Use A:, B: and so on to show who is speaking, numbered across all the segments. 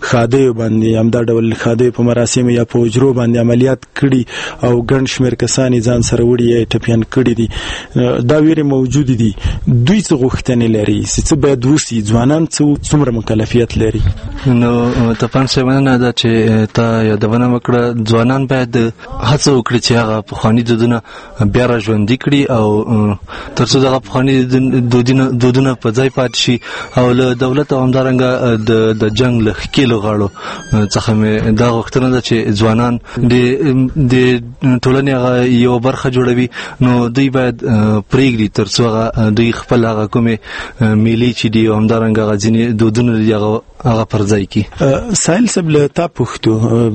A: خادیو باندې همدا ډول خادیو په مراسم یا په اجرو باندې عملیات کړي او ګڼ شمېر کسان ځان سره وړي یا ټپیان کړي دي. دا ویرې موجود دي. دوی څه غوښتنې لري چې څه باید وسي؟ ځوانان څومره مکلفیت لري؟
B: نو طبعا سمونه ده چې تا یادونه وکړه، ځوانان باید هڅه وکړي چې هغه پخواني دودونه بیا را ژوندي کړي او تر څو دغه پخواني دودونه په ځای پاتې شي او له دولت او همدارنګه د جنگ له ښکېلو غاړو څخه مې دا غوښتنه ده چې ځوانان د ټولنې هغه یو برخه جوړوي، نو دوی باید پرېږدي تر څو هغه دوی خپل هغه کومې میلې چې دي او همدارنګه هغه ځینې دودونه دي هغه پر ځای کړي.
A: سایل صاحب له تا پوښتو،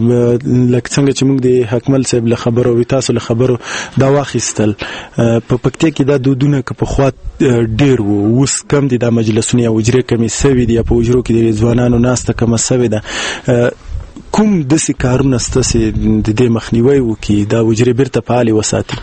A: لکه څنګه چې موږ د حکمل صاحب له خبرو وي تاسو له خبرو دا واخیستل، په پکتیا کې دا دودونه که پخوا ډېر وو، اوس کم دي دا مجلسونه یا اجرې کمې سوي دي یا په اجرو کې د ځوانانو ناسته کمه سوې ده. کوم داسې کارونه ستاسې د دې مخنیوی وکړي دا اجرې بیرته فعالې وساتي؟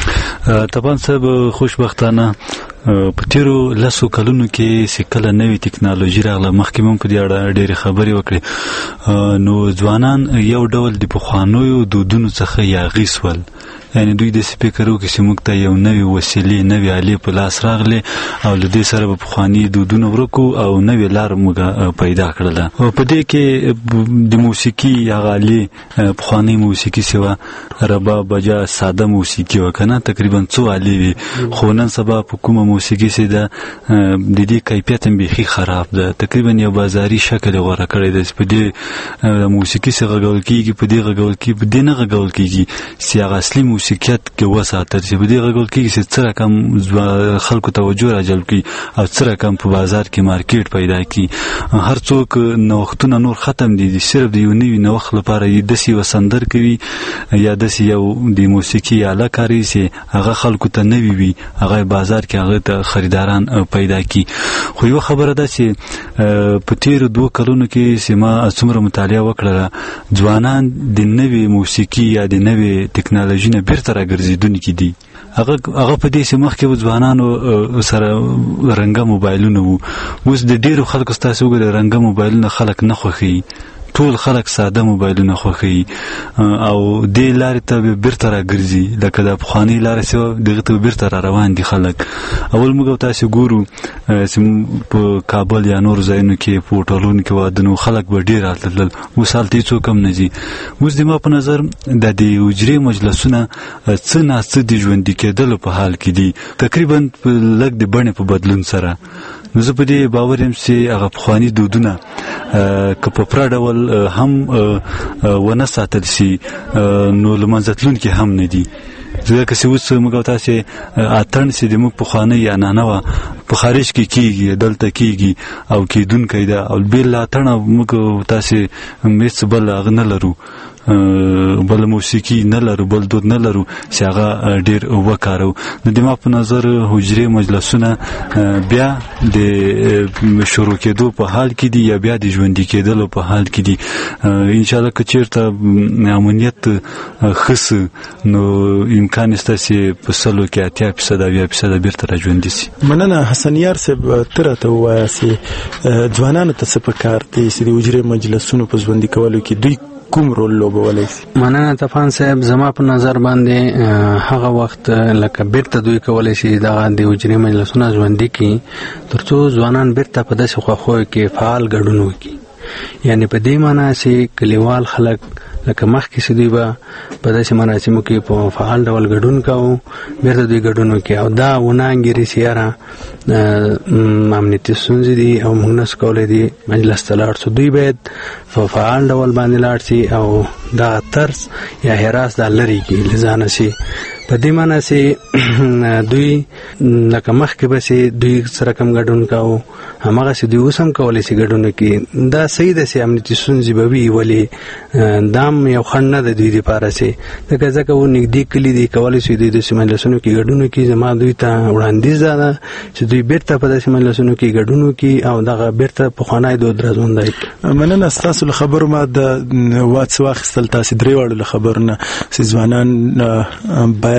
C: طبعا صاحب خوشبختانه په تیرو 10 کلونو کې چې کله نوې ټکنالوژي راغله، مخکې موږ په دې اړه ډېرې خبرې وکړې، نو ځوانان یو ډول د پخوانیو دودونو څخه یاغي سول. یعنی دوی داسې فکر وکړي چې موږ ته یو نوې وسیلې نوې آلې په لاس راغلې او له دې سره به پخواني دودونه ورکو او نوې لار موږ پیدا کړله. په دې کې د موسیقي هغه آلې پخوانۍ موسیقي سوه رباب، بجا، ساده موسیقي وه که نه، تقریبا څو آلې وي، خو نن سبا په کومه موسیقي چې ده د دې کیفیت هم بیخي خراب ده، تقریبا یو بازاري شکل غوره کړی ده چې په دې موسیقي چې غږول کېږي په دې غږول کېږي، په دې نه غږول کېږي چې هغه اصلي موسیقیت کې وساتل چې په دې غږول کېږي چې څه رقم خلکو توجه راجلب کړي او څه رقم په بازار کې مارکیټ پیدا کړي. هر څوک نوښتونه نور ختم دي، صرف د یو نوي نوښت لپاره یې داسې یوه سندر کوي یا داسې یو د موسیقي آله کاروي چې هغه خلکو ته نوي وي، هغه بازار کې هغه ته خریداران پیدا کړي. خو یوه خبره ده چې په تیرو 2 کلونو کې چې ما څومره مطالعه وکړله، ځوانان د نوې موسیقي یا د نوې ټکنالوژي نه بیرته راګرځېدونکي دي. هغه په دې چې مخکې ځوانانو سره رنګه موبایلونه وو، اوس د ډېرو خلکو ستاسې وګورئ رنګه موبایلونه خلک نه خوښوي، ټول خلک ساده موبایلونه خوښوي او دې لارې ته بیرته راګرځي، لکه د پخوانۍ لارې چې دغه ته بیرته را روان دي خلک. اول موږ تاسې ګورو چې په کابل یا نور ځایونو کې په هوټلونو کې واده خلک به ډېر راتلل، اوس هلته هېڅوک هم نه ځي. اوس د ما په نظر د دې اجرې مجلسونه څه ناڅه د ژوندي کېدلو په حال کې دي، تقریبا لږ د بڼې په بدلون سره. نو زه په دې باور یم چې هغه پخواني دودونه که په پوره ډول هم ونه ساتل شي نو له منځه تلونکي هم نه دي. ځکه چې اوس موږ تاسې اتڼ چې د موږ پخوانۍ عنعنه وه په خارج کې کېږي، دلته کېږي او کېدونکی ده، او بېل له اتڼه موږ تاسې هېڅ بل هغه نه لرو، بل موسیقي نه لرو، بل دود نه لرو چې هغه ډېر وکارو. نو د ما په نظر حجرې مجلسونه بیا د شروع کېدو په حال کې دي یا بیا د ژوندي کېدلو په حال کې دي. انشاءالله که چېرته امنیت ښه سه نو امکان شته چې په 100 کې 80% او 80% بیرته را ژوندي شي.
A: مننه. حسن یار صاحب ته راته ووایه چې ځوانانو ته څه پکار دی چې د حجرې مجلسونو په ژوندي کولو کې دوی کوم رول لوبولی شي؟
D: مننه طفان صاحب، زما په نظر باندې هغه وخت لکه بیرته دوی کولی شي دغه د حجرې مجلسونه ژوندي کړي تر څو ځوانان بیرته په داسې خوښیو کې فعال ګډون وکړي. یعنی په دې معنی چې کلیوال خلک لکه مخکې چې دوی به په داسې مراسمو کې په فعال ډول ګډون کوو، بیرته دوی ګډون وکړي او دا ونه انګېري چې یاره امنیتي ستونزې دي او موږ نشو کولی دي مجلس ته لاړ شو. دوی باید په فعال ډول باندې لاړ شي او دا طرز یا حراس دا لرې کړي له ځانه شي. په دې معنی چې دوی لکه مخکې به چې دوی سره کم ګډون کوو هماغسې دوی اوس هم کولی شي ګډون وکړي. دا صحیح ده چې امنیتي ستونزې به وي، ولې دا هم یو خنډ نه ده دوی دپاره چې ځکه و نږدې کلي دي کولی شي دوی داسې مجلسونو کې ګډون وکړي. زما دوی ته وړاندیز دا ده چې دوی بیرته په داسې مجلسونو کې ګډون وکړي او دغه بیرته پخوانی دود را ژوندی کړي.
A: مننه. ستاسو له خبرو ما د واڅ واخیستل تاسې درې واړو له خبرو نه چې ځوانان باید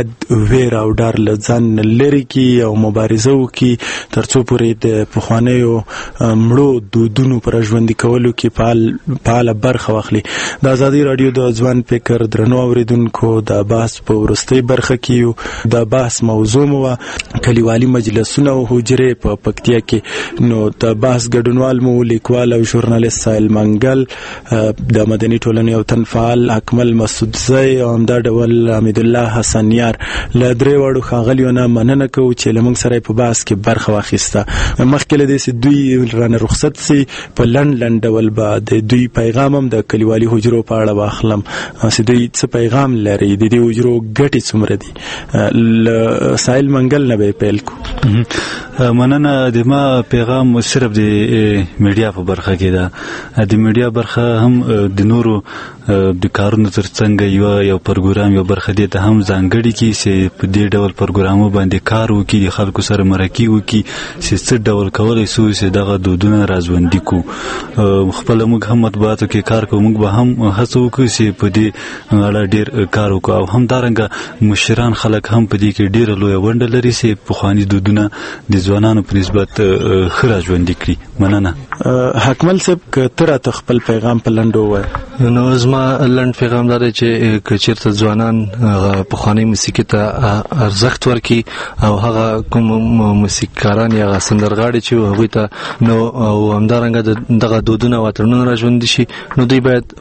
A: باید ویر او ډار له ځان لري کی او مبارزه وکي ترڅو پورې د پخوانیو مړو دودونو پر ژوندي کولو کې فعال برخه واخلي. د ازادي رادیو د ځوان فکر درنو اوریدونکو د بحث په وروستۍ برخه کې د بحث موضوع مو کلیوالي مجلسونه او حجرې په پکتیا کې. نو د بحث ګډونوال مو لیکوال او ژورنالیست سایل منګل، د مدني ټولنې او تن فعال اکمل مسعودزی او همدا ډول حمید الله حسن یار. له درې وړو ښاغلیو نه مننه کوو چې له موږ سره په بحث کې برخه واخیسته. مخکې له دې چې دوی رانه رخصت سي په لنډ ډول به د دوی پیغام هم د کلیوالي حجرو په اړه واخلم چې دوی څه پیغام لري، د دې حجرو ګټې څومره دي. سایل منګل نه به پیل کو.
C: مننه. د ما پیغام صرف د میډیا په برخه کې ده. د میډیا برخه هم د نورو د کارونو ترڅنګ یو پروګرام یو برخه دی ته هم ځانګړي کی چې په دې ډول پروګرامو باندې کار وکړي، د خلکو سره مرکه وکړي چې څه ډول کولای شو چې دغه دودونه راځوندي کو. خپل موږ هم مطبوعاتو کې کار کوو، موږ به هم هڅه وکړو چې په دې اړه ډیر کار وکړو او هم دارنګه مشران خلک هم په دې کې ډیر لوی ونډه لري چې پخواني دودونه د ځوانانو په نسبت ښه راژوندي کړي. مننه.
A: حکمل صاحب که ته راته خپل پیغام په لنډو ووایې.
B: نو زما لنډ پیغام دا دی چې که چېرته ځوانان پخوانۍ موسیقي ته ارزښت ورکړي او هغه کوم موسیقیکاران یا سندرغاړي چې هغوی ته نو او همدارنګه دغه دودونه او اتڼونه راژوندي شي، نو دوی باید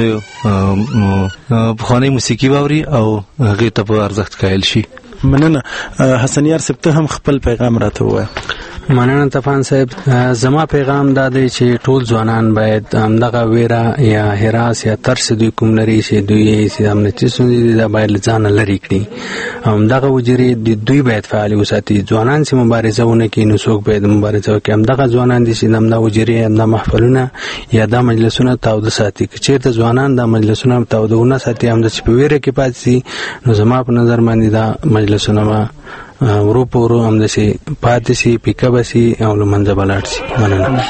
B: پخوانۍ موسیقي واوري او هغې ته په ارزښت قایل شي.
A: مننه. حسن یار صاحب ته هم خپل پیغام راته ووایه.
D: مننه طفان صاحب. زما پیغام دا دی چې ټول ځوانان باید همدغه ویره یا هراس یا ترس دوی کوم لري چې دوی چې امنیتي ستونزې دا باید له ځانه لرې کړي. همدغه حجرې دوی باید فعال وساتي. ځوانان چې مبارزه ونه کړي نو څوک باید مبارزه وکړي. همدغه ځوانان دي چې همدغه حجرې همدغه محفلونه یا دا مجلسونه تاوده ساتي. که چېرته ځوانان دا مجلسونه تاوده ونه ساتي، همدا چې په ویره کې پاتې شي، نو زما په نظر باندې دا مجلسونه ورو په ورو همداسې پاتې شي، پیکه به شي او له منځه به لاړ شي. مننه.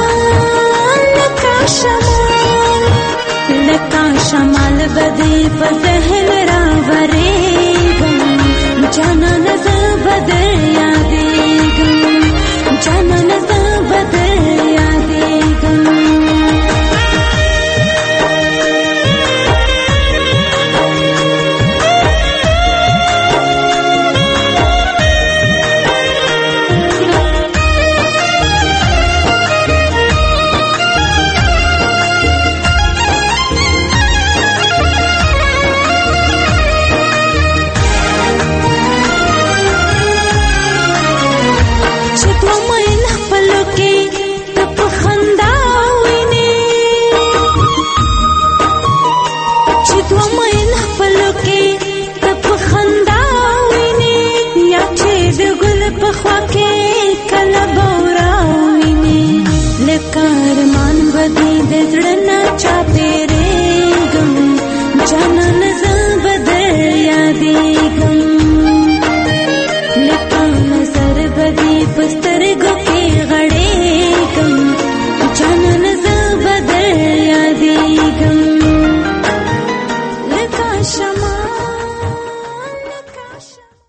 E: شمال بدی